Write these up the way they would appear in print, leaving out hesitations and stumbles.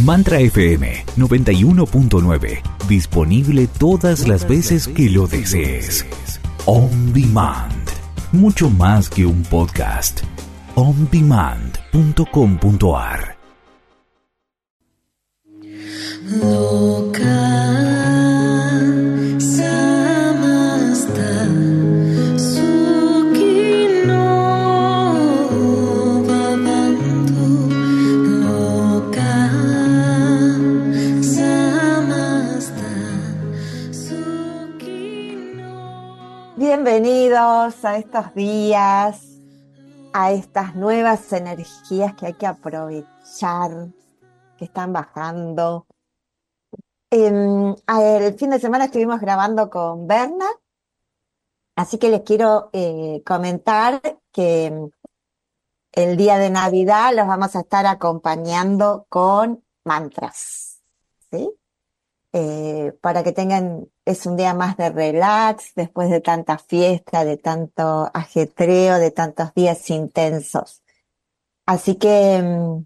Mantra FM 91.9. Disponible todas las veces que lo desees. On Demand. Mucho más que un podcast. ondemand.com.ar. Bienvenidos a estos días, a estas nuevas energías que hay que aprovechar, que están bajando. El fin de semana estuvimos grabando con Berna, así que les quiero comentar que el día de Navidad los vamos a estar acompañando con mantras, ¿sí? Para que tengan, es un día más de relax después de tanta fiesta, de tanto ajetreo, de tantos días intensos. Así que,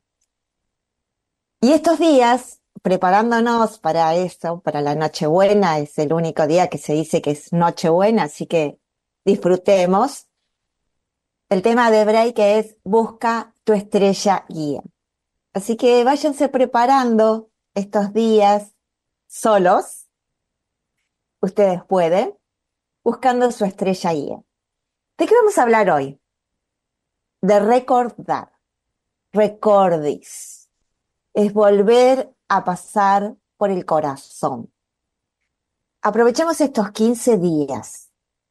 y estos días, preparándonos para eso, para la Nochebuena, es el único día que se dice que es Nochebuena, así que disfrutemos. El tema de break es busca tu estrella guía. Así que váyanse preparando estos días solos. Ustedes pueden, buscando su estrella guía. ¿De qué vamos a hablar hoy? De recordar. Recordis. Es volver a pasar por el corazón. Aprovechemos estos 15 días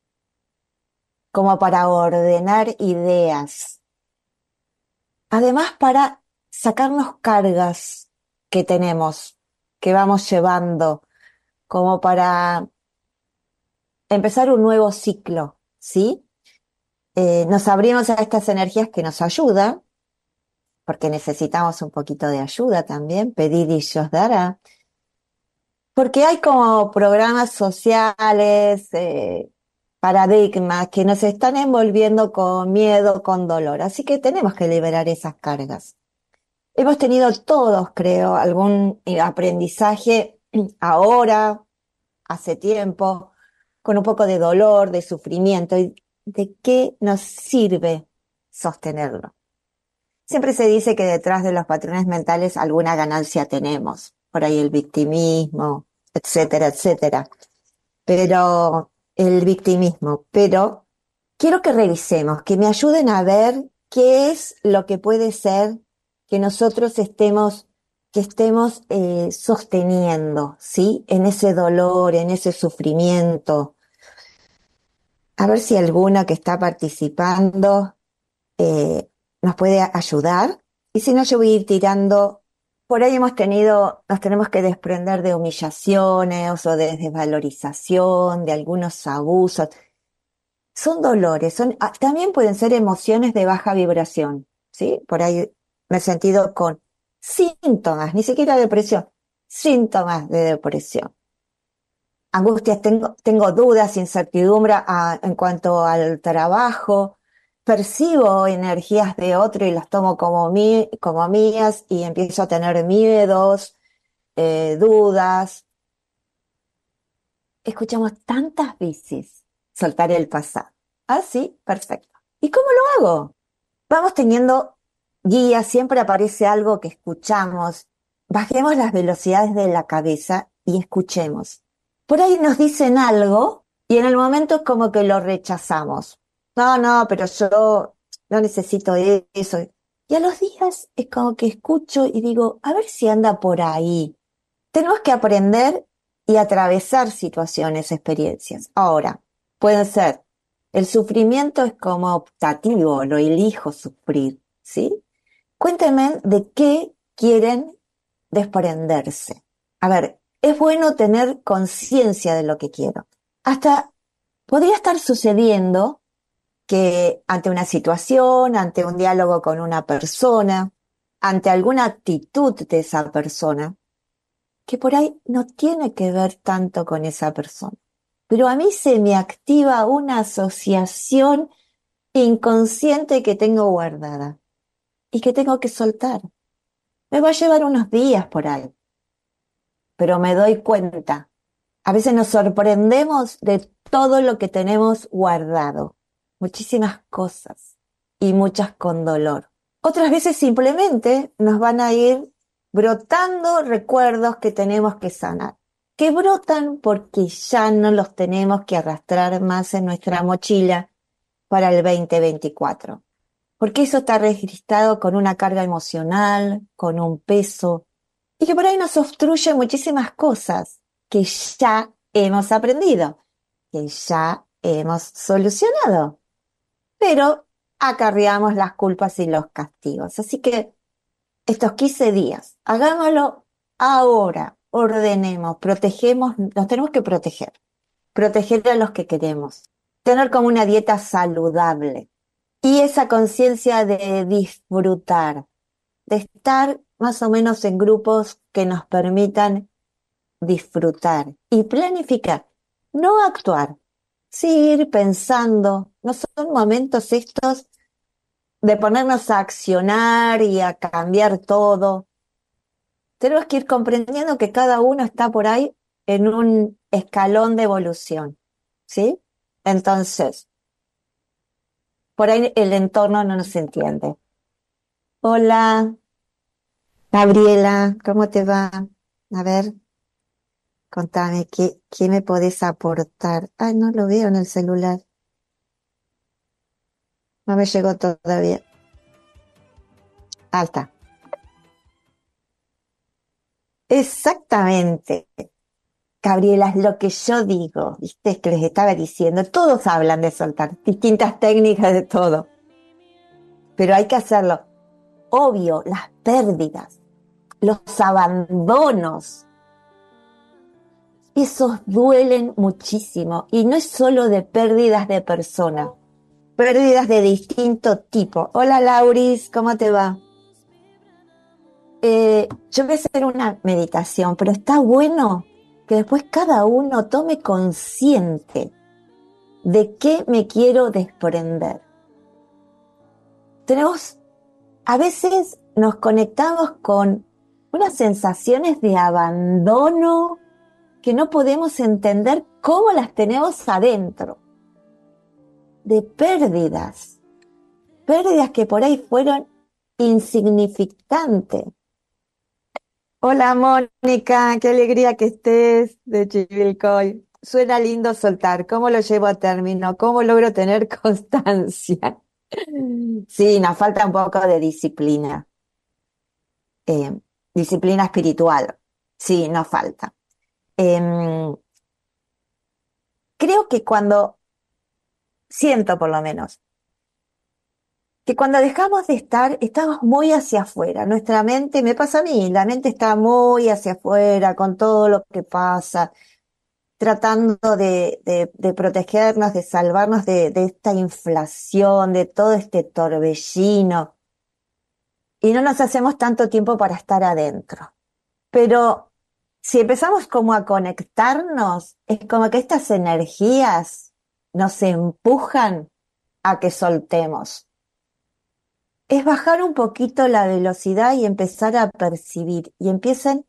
como para ordenar ideas. Además, para sacarnos cargas que tenemos, que vamos llevando, como para empezar un nuevo ciclo, ¿sí? Nos abrimos a estas energías que nos ayudan, porque necesitamos un poquito de ayuda también, pedir y Dios dará, porque hay como programas sociales, paradigmas que nos están envolviendo con miedo, con dolor, así que tenemos que liberar esas cargas. Hemos tenido todos, creo, algún aprendizaje ahora, hace tiempo, con un poco de dolor, de sufrimiento, y ¿de qué nos sirve sostenerlo? Siempre se dice que detrás de los patrones mentales alguna ganancia tenemos, por ahí el victimismo, etcétera, etcétera. Pero pero quiero que revisemos, que me ayuden a ver qué es lo que puede ser que nosotros estemos sosteniendo, ¿sí? En ese dolor, en ese sufrimiento. A ver si alguna que está participando nos puede ayudar. Y si no, yo voy a ir tirando. Por ahí nos tenemos que desprender de humillaciones o de desvalorización, de algunos abusos. Son dolores, también pueden ser emociones de baja vibración, ¿sí? Por ahí me he sentido con síntomas, ni siquiera depresión, síntomas de depresión. Angustias, tengo dudas, incertidumbre en cuanto al trabajo, percibo energías de otro y las tomo como mías y empiezo a tener miedos, dudas. Escuchamos tantas veces soltar el pasado. Ah, sí, perfecto. ¿Y cómo lo hago? Vamos teniendo guías, siempre aparece algo que escuchamos. Bajemos las velocidades de la cabeza y escuchemos. Por ahí nos dicen algo y en el momento es como que lo rechazamos. No, pero yo no necesito eso. Y a los días es como que escucho y digo, a ver si anda por ahí. Tenemos que aprender y atravesar situaciones, experiencias. Ahora, puede ser, el sufrimiento es como optativo, lo elijo sufrir, ¿sí? Cuéntenme de qué quieren desprenderse. A ver, es bueno tener conciencia de lo que quiero. Hasta podría estar sucediendo que ante una situación, ante un diálogo con una persona, ante alguna actitud de esa persona, que por ahí no tiene que ver tanto con esa persona. Pero a mí se me activa una asociación inconsciente que tengo guardada y que tengo que soltar. Me va a llevar unos días por ahí, pero me doy cuenta. A veces nos sorprendemos de todo lo que tenemos guardado, muchísimas cosas y muchas con dolor. Otras veces simplemente nos van a ir brotando recuerdos que tenemos que sanar, que brotan porque ya no los tenemos que arrastrar más en nuestra mochila para el 2024. Porque eso está registrado con una carga emocional, con un peso, y que por ahí nos obstruye muchísimas cosas que ya hemos aprendido, que ya hemos solucionado, pero acarreamos las culpas y los castigos. Así que estos 15 días, hagámoslo ahora, ordenemos, protegemos, nos tenemos que proteger a los que queremos, tener como una dieta saludable y esa conciencia de disfrutar, de estar más o menos en grupos que nos permitan disfrutar y planificar, no actuar, sí ir pensando. No son momentos estos de ponernos a accionar y a cambiar todo. Tenemos que ir comprendiendo que cada uno está por ahí en un escalón de evolución, ¿sí? Entonces, por ahí el entorno no nos entiende. Hola, Gabriela, ¿cómo te va? A ver, contame, ¿qué me podés aportar? Ay, no lo veo en el celular. No me llegó todavía. Ah, está. Exactamente. Gabriela, es lo que yo digo, ¿viste? Es que les estaba diciendo, todos hablan de soltar, distintas técnicas de todo, pero hay que hacerlo. Obvio, las pérdidas, los abandonos, esos duelen muchísimo y no es solo de pérdidas de persona, pérdidas de distinto tipo. Hola Lauris, ¿cómo te va? Yo voy a hacer una meditación, pero está bueno que después cada uno tome consciente de qué me quiero desprender. A veces nos conectamos con unas sensaciones de abandono que no podemos entender cómo las tenemos adentro, de pérdidas que por ahí fueron insignificantes. Hola Mónica, qué alegría que estés de Chivilcoy. Suena lindo soltar, ¿cómo lo llevo a término? ¿Cómo logro tener constancia? Sí, nos falta un poco de disciplina, eh, disciplina espiritual. Sí, nos falta. Em, Creo que siento por lo menos, que cuando dejamos de estar, estamos muy hacia afuera. Nuestra mente, me pasa a mí, la mente está muy hacia afuera con todo lo que pasa, tratando de protegernos, de salvarnos de esta inflación, de todo este torbellino. Y no nos hacemos tanto tiempo para estar adentro. Pero si empezamos como a conectarnos, es como que estas energías nos empujan a que soltemos. Es bajar un poquito la velocidad y empezar a percibir. Y empiecen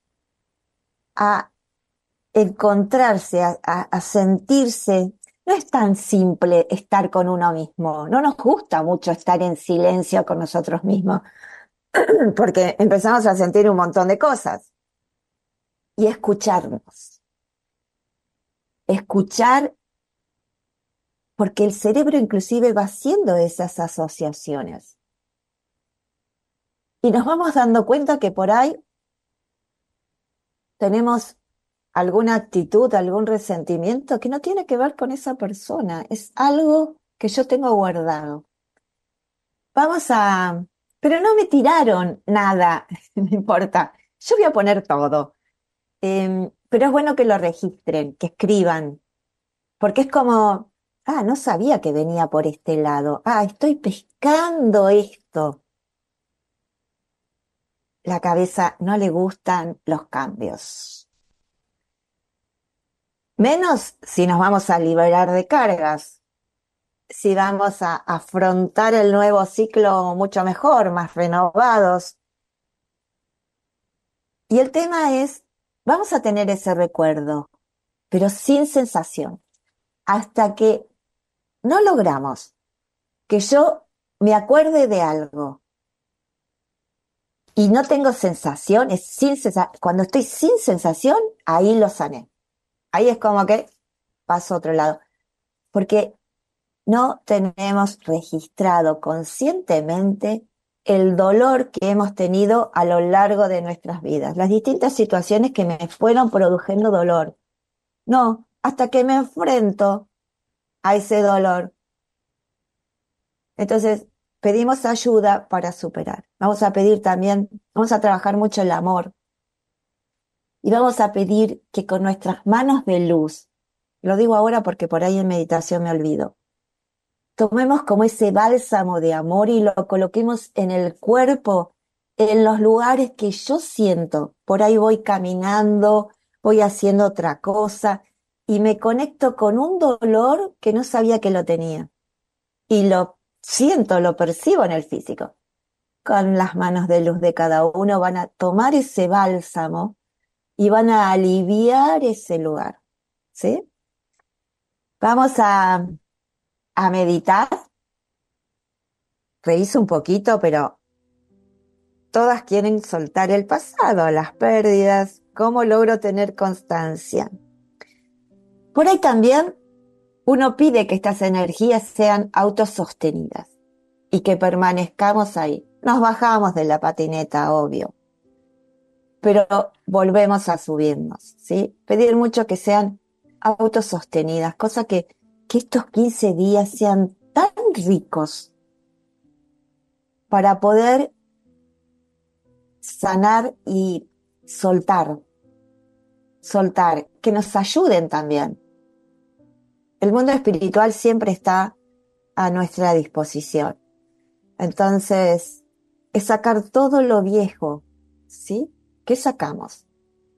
a encontrarse, a sentirse. No es tan simple estar con uno mismo. No nos gusta mucho estar en silencio con nosotros mismos, porque empezamos a sentir un montón de cosas. Y escucharnos. Escuchar, porque el cerebro inclusive va haciendo esas asociaciones. Y nos vamos dando cuenta que por ahí tenemos alguna actitud, algún resentimiento que no tiene que ver con esa persona, es algo que yo tengo guardado. Pero no me tiraron nada, no importa, yo voy a poner todo. Pero es bueno que lo registren, que escriban, porque es como, no sabía que venía por este lado, estoy pescando esto. La cabeza no le gustan los cambios. Menos si nos vamos a liberar de cargas, si vamos a afrontar el nuevo ciclo mucho mejor, más renovados. Y el tema es, vamos a tener ese recuerdo, pero sin sensación, hasta que no logramos que yo me acuerde de algo y no tengo sensaciones, cuando estoy sin sensación, ahí lo sané. Ahí es como que paso a otro lado. Porque no tenemos registrado conscientemente el dolor que hemos tenido a lo largo de nuestras vidas, las distintas situaciones que me fueron produciendo dolor. No, hasta que me enfrento a ese dolor. Entonces, pedimos ayuda para superar. Vamos a pedir también, vamos a trabajar mucho el amor. Y vamos a pedir que con nuestras manos de luz, lo digo ahora porque por ahí en meditación me olvido, tomemos como ese bálsamo de amor y lo coloquemos en el cuerpo, en los lugares que yo siento. Por ahí voy caminando, voy haciendo otra cosa y me conecto con un dolor que no sabía que lo tenía. Y lo siento, lo percibo en el físico. Con las manos de luz de cada uno van a tomar ese bálsamo y van a aliviar ese lugar. ¿Sí? Vamos a meditar. Reíse un poquito, pero todas quieren soltar el pasado, las pérdidas. ¿Cómo logro tener constancia? Por ahí también uno pide que estas energías sean autosostenidas y que permanezcamos ahí. Nos bajamos de la patineta, obvio, pero volvemos a subirnos, ¿sí? Pedir mucho que sean autosostenidas, cosa que estos 15 días sean tan ricos para poder sanar y soltar, que nos ayuden también. El mundo espiritual siempre está a nuestra disposición. Entonces, es sacar todo lo viejo, ¿sí? ¿Qué sacamos?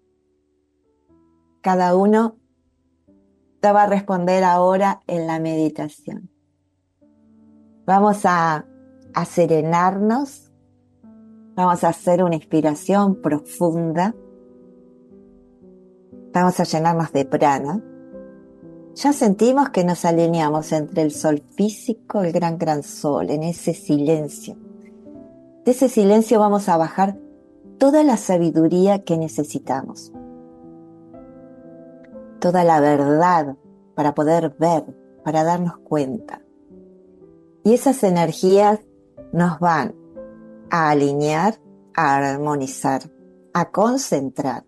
Cada uno te va a responder ahora en la meditación. Vamos a serenarnos, vamos a hacer una inspiración profunda, vamos a llenarnos de prana. Ya sentimos que nos alineamos entre el sol físico, el gran sol, en ese silencio. De ese silencio vamos a bajar toda la sabiduría que necesitamos, toda la verdad para poder ver, para darnos cuenta. Y esas energías nos van a alinear, a armonizar, a concentrar.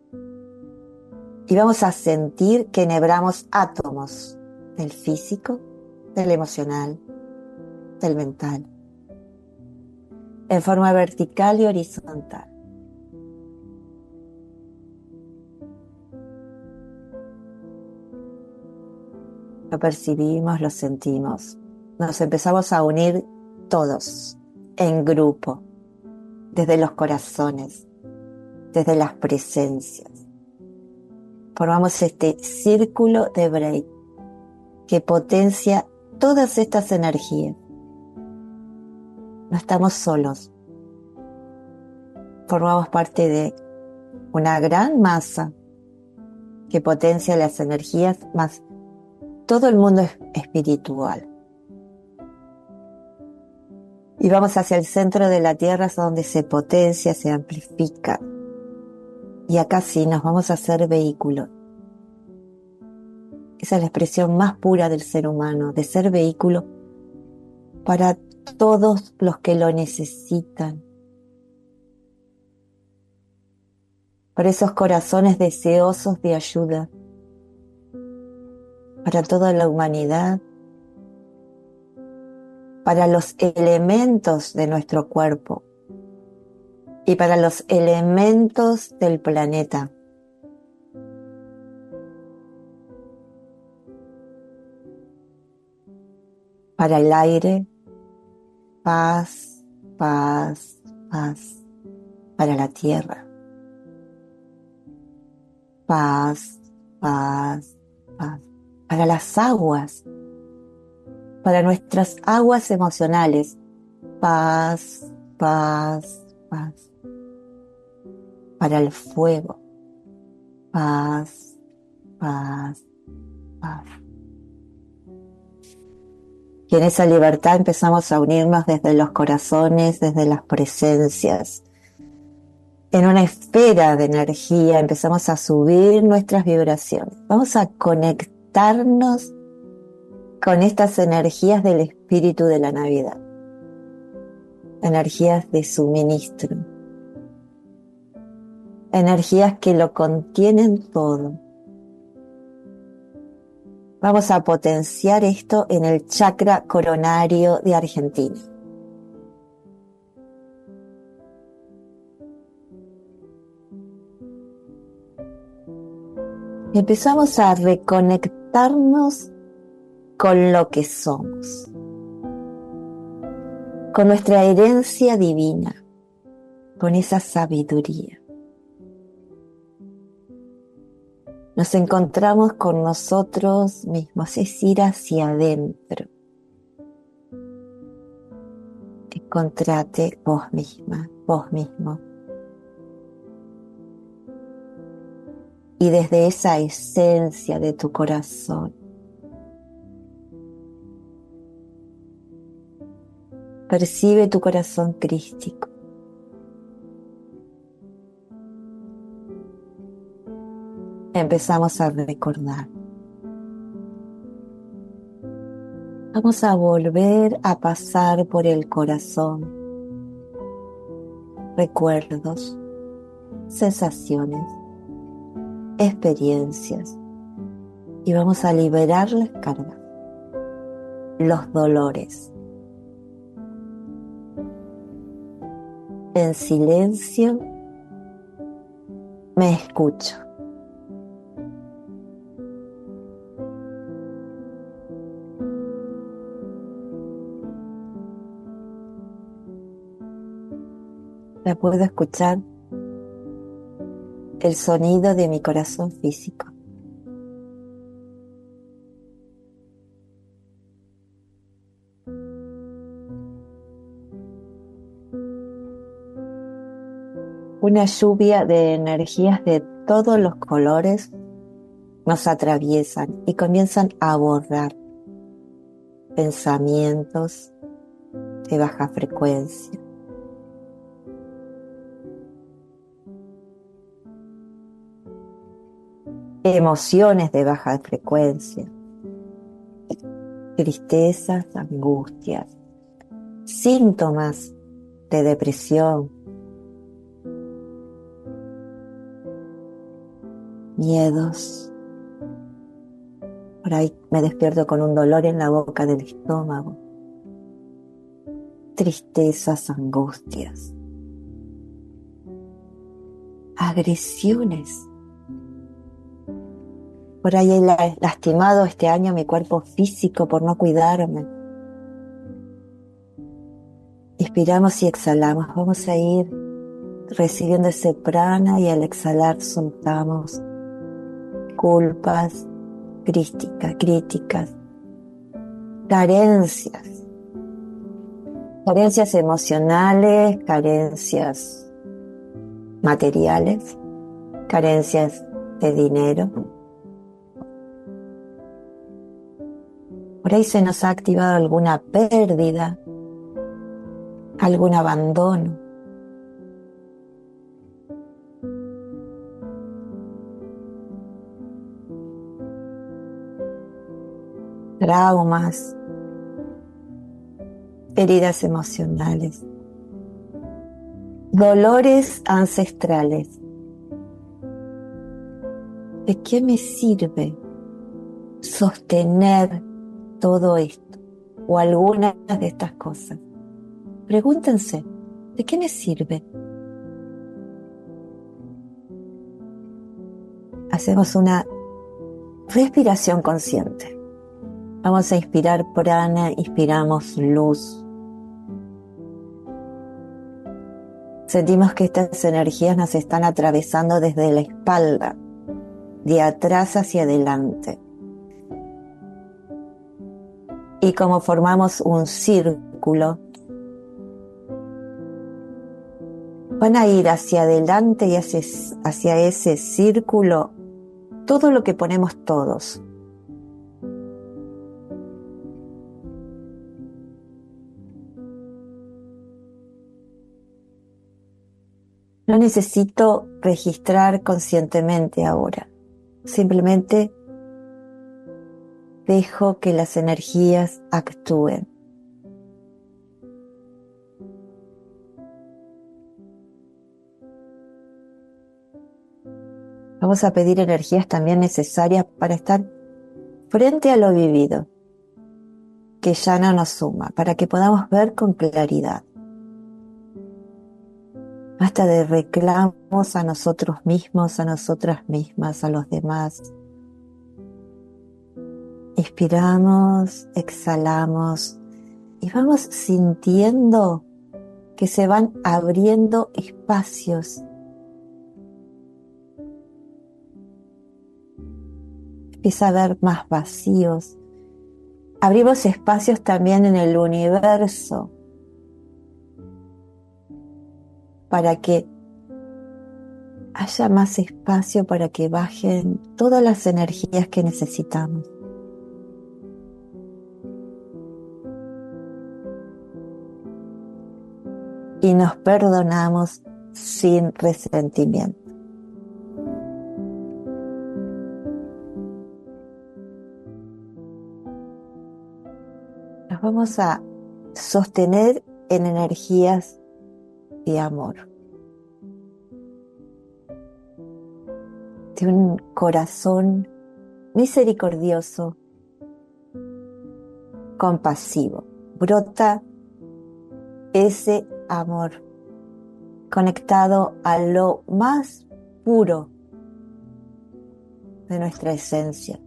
Y vamos a sentir que enhebramos átomos del físico, del emocional, del mental, en forma vertical y horizontal. Lo percibimos, lo sentimos. Nos empezamos a unir todos, en grupo, desde los corazones, desde las presencias. Formamos este círculo de Breit que potencia todas estas energías. No estamos solos. Formamos parte de una gran masa que potencia las energías más todo el mundo espiritual. Y vamos hacia el centro de la Tierra, donde se potencia, se amplifica. Y acá sí nos vamos a hacer vehículo. Esa es la expresión más pura del ser humano, de ser vehículo para todos los que lo necesitan. Para esos corazones deseosos de ayuda. Para toda la humanidad. Para los elementos de nuestro cuerpo. Y para los elementos del planeta. Para el aire, paz, paz, paz. Para la tierra, paz, paz, paz. Para las aguas, para nuestras aguas emocionales, paz, paz, paz. para el fuego. Paz, paz, paz. Y en esa libertad empezamos a unirnos desde los corazones, desde las presencias. En una esfera de energía empezamos a subir nuestras vibraciones. Vamos a conectarnos con estas energías del espíritu de la Navidad. Energías de suministro. Energías que lo contienen todo. Vamos a potenciar esto en el chakra coronario de Argentina. Y empezamos a reconectarnos con lo que somos, con nuestra herencia divina, con esa sabiduría. Nos encontramos con nosotros mismos, es ir hacia adentro. Encontrate vos misma, vos mismo. Y desde esa esencia de tu corazón, percibe tu corazón crístico. Empezamos a recordar. Vamos a volver a pasar por el corazón recuerdos, sensaciones, experiencias, y vamos a liberar las cargas, los dolores. En silencio me escucho. La puedo escuchar el sonido de mi corazón físico. Una lluvia de energías de todos los colores nos atraviesan y comienzan a borrar pensamientos de baja frecuencia. Emociones de baja frecuencia, tristezas, angustias, síntomas de depresión, miedos. Por ahí me despierto con un dolor en la boca del estómago, tristezas, angustias, agresiones. Por ahí he lastimado este año mi cuerpo físico por no cuidarme. Inspiramos y exhalamos. Vamos a ir recibiendo ese prana y al exhalar soltamos culpas, críticas, carencias emocionales, carencias materiales, carencias de dinero. Por ahí se nos ha activado alguna pérdida, algún abandono. Traumas, heridas emocionales, dolores ancestrales. ¿De qué me sirve sostener todo esto o algunas de estas cosas? Pregúntense, ¿de qué me sirve? Hacemos una respiración consciente. Vamos a inspirar prana, inspiramos luz. Sentimos que estas energías nos están atravesando desde la espalda, de atrás hacia adelante. Y como formamos un círculo, van a ir hacia adelante y hacia ese círculo todo lo que ponemos todos. No necesito registrar conscientemente ahora. Simplemente dejo que las energías actúen. Vamos a pedir energías también necesarias para estar frente a lo vivido, que ya no nos suma, para que podamos ver con claridad. Basta de reclamos a nosotros mismos, a nosotras mismas, a los demás. Inspiramos, exhalamos y vamos sintiendo que se van abriendo espacios. Empieza a haber más vacíos. Abrimos espacios también en el universo para que haya más espacio para que bajen todas las energías que necesitamos. Y nos perdonamos sin resentimiento. Nos vamos a sostener en energías de amor, de un corazón misericordioso, compasivo. Brota ese amor conectado a lo más puro de nuestra esencia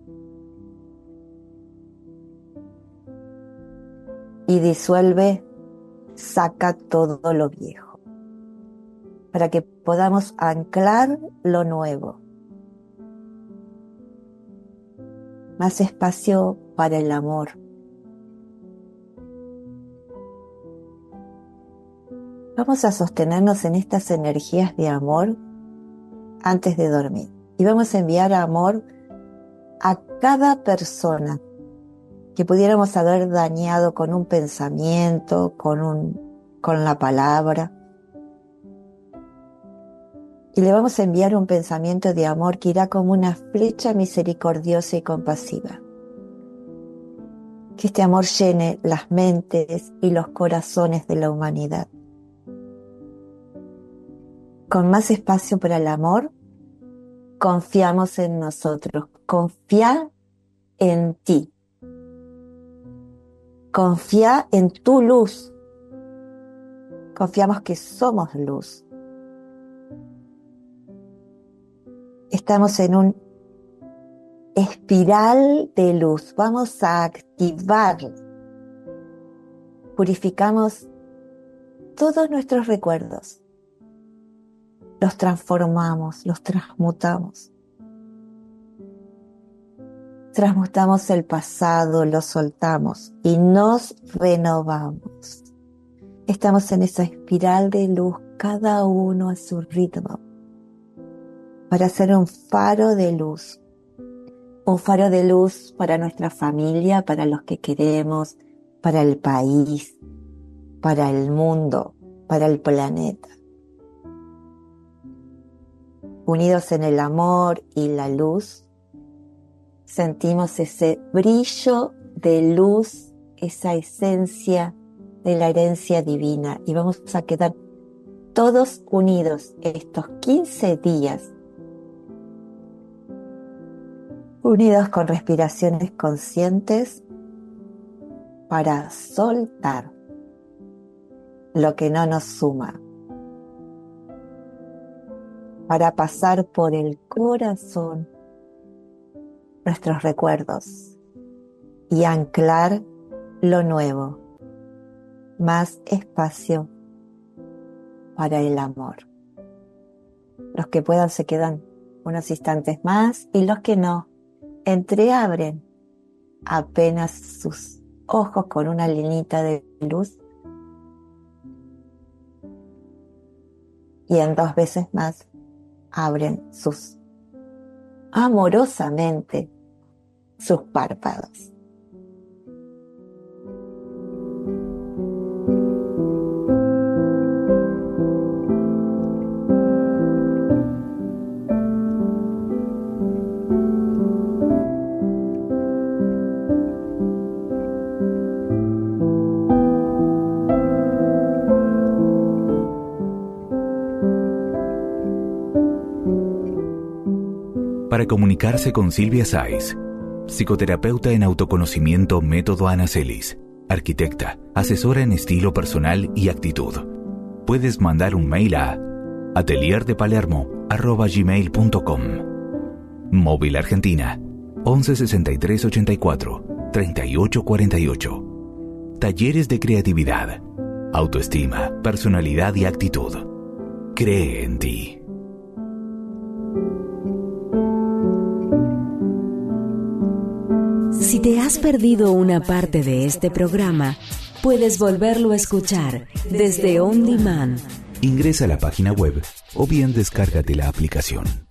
y disuelve, saca todo lo viejo para que podamos anclar lo nuevo. Más espacio para el amor. Vamos a sostenernos en estas energías de amor antes de dormir. Y vamos a enviar amor a cada persona que pudiéramos haber dañado con un pensamiento, con la palabra. Y le vamos a enviar un pensamiento de amor que irá como una flecha misericordiosa y compasiva. Que este amor llene las mentes y los corazones de la humanidad. Con más espacio para el amor, confiamos en nosotros. Confía en ti. Confía en tu luz. Confiamos que somos luz. Estamos en un espiral de luz. Vamos a activar. Purificamos todos nuestros recuerdos. Los transformamos, los transmutamos. Transmutamos el pasado, lo soltamos y nos renovamos. Estamos en esa espiral de luz, cada uno a su ritmo, para hacer un faro de luz. Un faro de luz para nuestra familia, para los que queremos, para el país, para el mundo, para el planeta. Unidos en el amor y la luz, sentimos ese brillo de luz, esa esencia de la herencia divina. Y vamos a quedar todos unidos estos 15 días, unidos con respiraciones conscientes para soltar lo que no nos suma, para pasar por el corazón nuestros recuerdos y anclar lo nuevo, más espacio para el amor. Los que puedan se quedan unos instantes más y los que no, entreabren apenas sus ojos con una linita de luz y en 2 veces más abren amorosamente sus párpados. Para comunicarse con Silvia Sáiz, psicoterapeuta en autoconocimiento método Anacelis, arquitecta, asesora en estilo personal y actitud, puedes mandar un mail a atelierdepalermo@gmail.com. Móvil Argentina 11 63 84 38 48. Talleres de creatividad, autoestima, personalidad y actitud. Cree en ti. Si te has perdido una parte de este programa, puedes volverlo a escuchar desde On Demand. Ingresa a la página web o bien descárgate la aplicación.